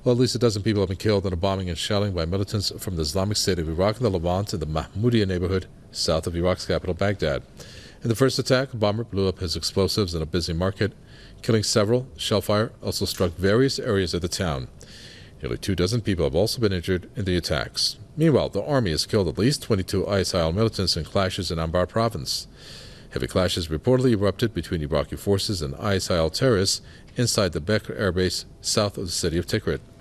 Well, at least a dozen people have been killed in a bombing and shelling by militants from the Islamic State of Iraq in the Levant in the Mahmoudiya neighborhood south of Iraq's capital, Baghdad. In the first attack, a bomber blew up his explosives in a busy market, killing several. Shellfire also struck various areas of the town. Nearly 24 people have also been injured in the attacks. Meanwhile, the army has killed at least 22 ISIL militants in clashes in Anbar province. Heavy clashes reportedly erupted between Iraqi forces and ISIL terrorists inside the Bekr airbase south of the city of Tikrit.